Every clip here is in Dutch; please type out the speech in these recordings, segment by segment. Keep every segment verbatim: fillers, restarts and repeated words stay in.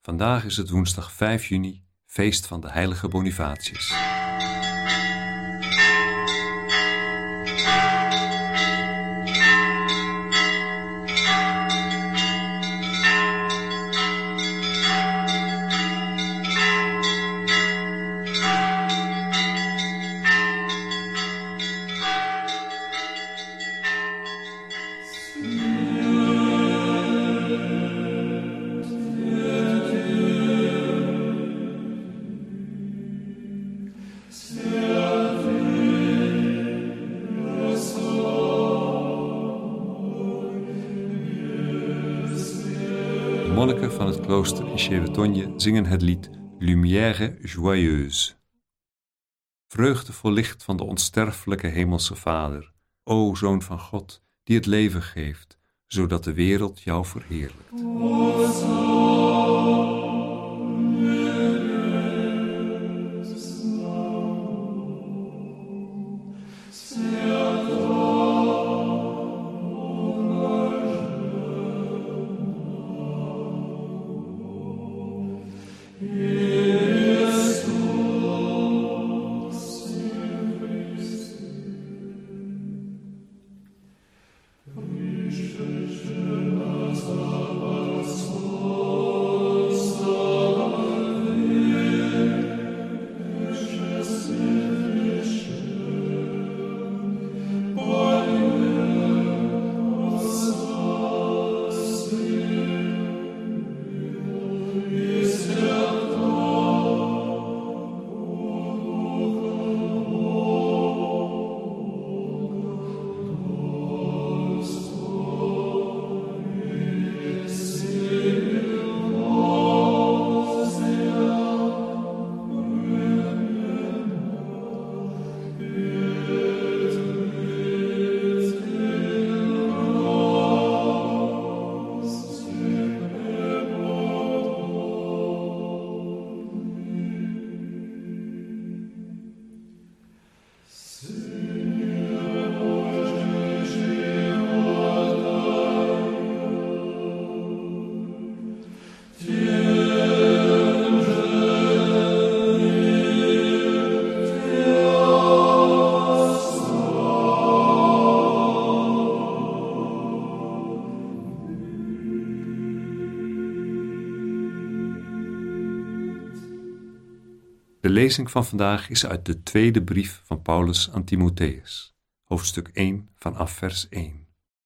Vandaag is het woensdag vijf juni, feest van de heilige Bonifatius. De monniken van het klooster in Chevetogne zingen het lied Lumière joyeuse. Vreugdevol licht van de onsterfelijke hemelse Vader, o Zoon van God, die het leven geeft, zodat de wereld jou verheerlijkt. De lezing van vandaag is uit de tweede brief van Paulus aan Timotheus, hoofdstuk één vanaf vers één.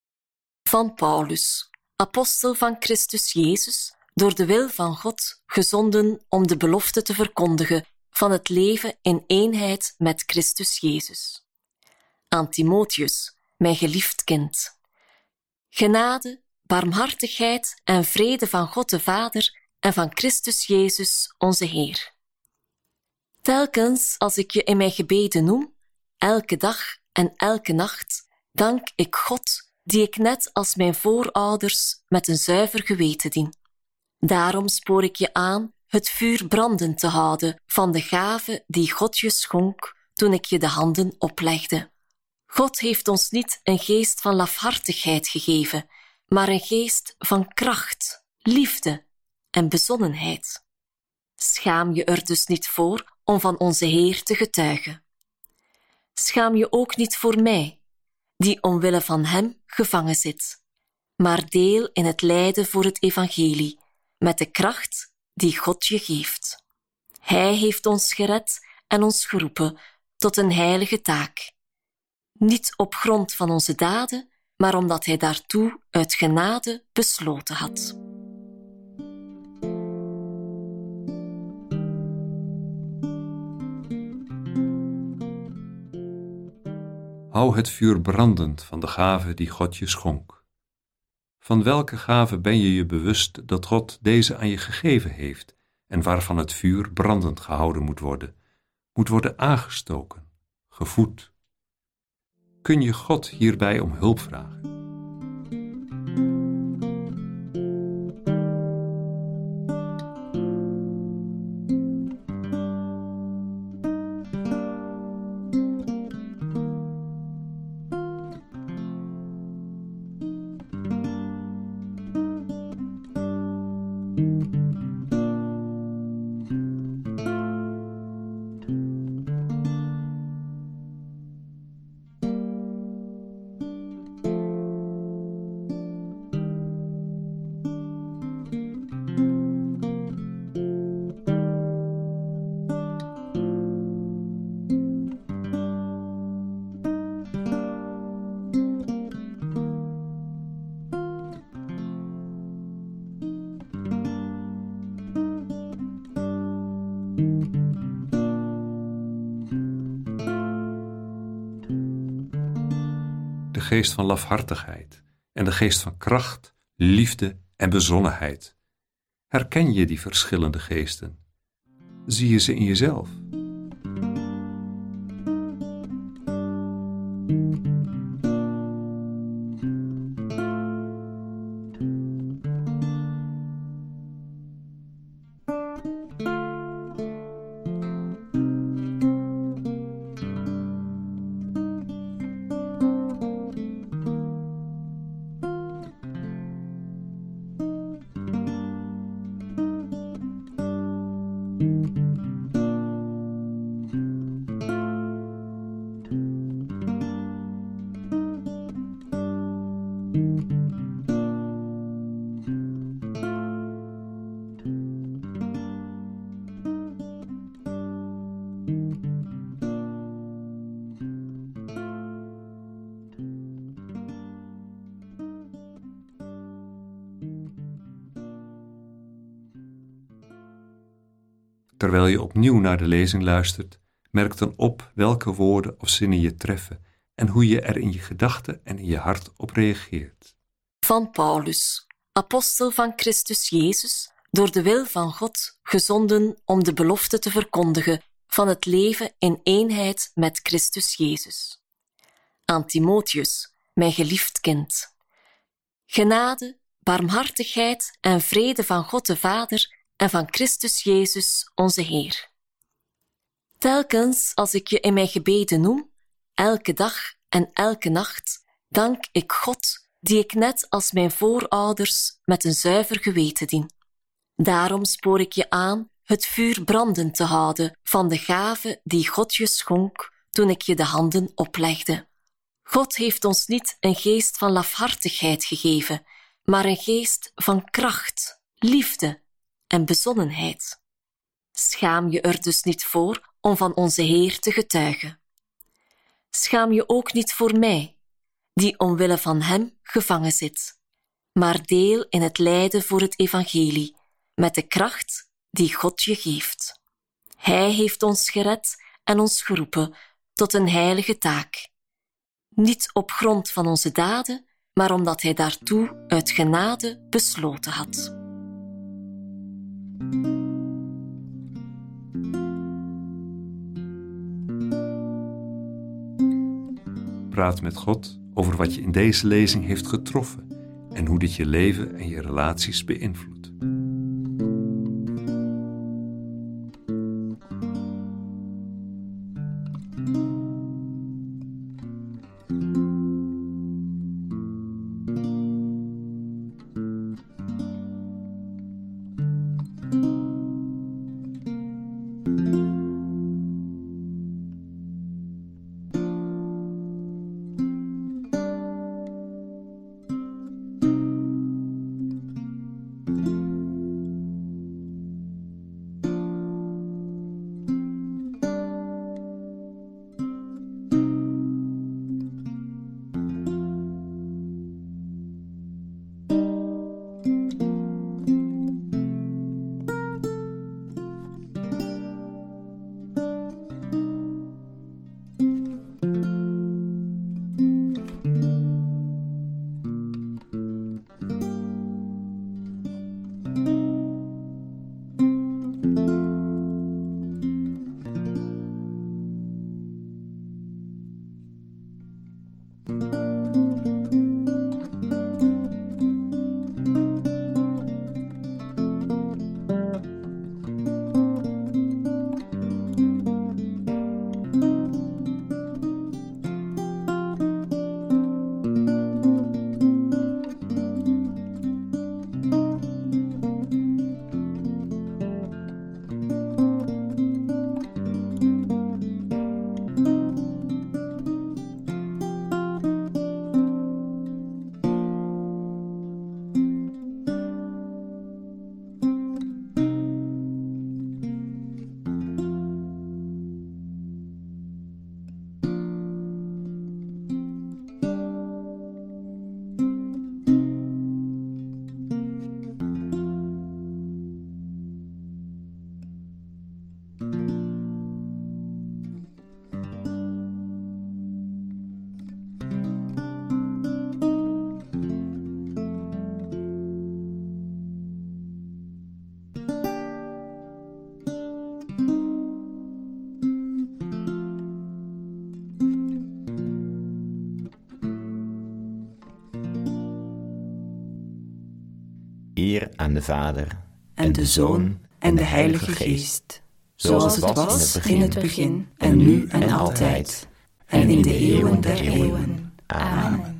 Van Paulus, apostel van Christus Jezus, door de wil van God, gezonden om de belofte te verkondigen van het leven in eenheid met Christus Jezus. Aan Timotheus, mijn geliefd kind. Genade, barmhartigheid en vrede van God de Vader en van Christus Jezus onze Heer. Telkens als ik je in mijn gebeden noem, elke dag en elke nacht, dank ik God, die ik net als mijn voorouders met een zuiver geweten dien. Daarom spoor ik je aan het vuur brandend te houden van de gave die God je schonk toen ik je de handen oplegde. God heeft ons niet een geest van lafhartigheid gegeven, maar een geest van kracht, liefde en bezonnenheid. Schaam je er dus niet voor om van onze Heer te getuigen. Schaam je ook niet voor mij, die omwille van hem gevangen zit, maar deel in het lijden voor het evangelie, met de kracht die God je geeft. Hij heeft ons gered en ons geroepen tot een heilige taak. Niet op grond van onze daden, maar omdat hij daartoe uit genade besloten had. Hou het vuur brandend van de gave die God je schonk. Van welke gave ben je je bewust dat God deze aan je gegeven heeft en waarvan het vuur brandend gehouden moet worden, moet worden aangestoken, gevoed? Kun je God hierbij om hulp vragen? geest van lafhartigheid en de geest van kracht, liefde en bezonnenheid. Herken je die verschillende geesten? Zie je ze in jezelf? Terwijl je opnieuw naar de lezing luistert, merk dan op welke woorden of zinnen je treffen en hoe je er in je gedachten en in je hart op reageert. Van Paulus, apostel van Christus Jezus, door de wil van God gezonden om de belofte te verkondigen van het leven in eenheid met Christus Jezus. Aan Timotheus, mijn geliefd kind. Genade, barmhartigheid en vrede van God de Vader en van Christus Jezus, onze Heer. Telkens als ik je in mijn gebeden noem, elke dag en elke nacht, dank ik God, die ik net als mijn voorouders met een zuiver geweten dien. Daarom spoor ik je aan het vuur brandend te houden van de gave die God je schonk toen ik je de handen oplegde. God heeft ons niet een geest van lafhartigheid gegeven, maar een geest van kracht, liefde en bezonnenheid. Schaam je er dus niet voor om van onze Heer te getuigen. Schaam je ook niet voor mij, die omwille van Hem gevangen zit, maar deel in het lijden voor het evangelie, met de kracht die God je geeft. Hij heeft ons gered en ons geroepen tot een heilige taak. Niet op grond van onze daden, maar omdat Hij daartoe uit genade besloten had. Praat met God over wat je in deze lezing heeft getroffen en hoe dit je leven en je relaties beïnvloedt. eer aan de Vader, en de Zoon, en de Heilige Geest. Zoals het was in het begin, en nu en altijd, en in de eeuwen der eeuwen. Amen.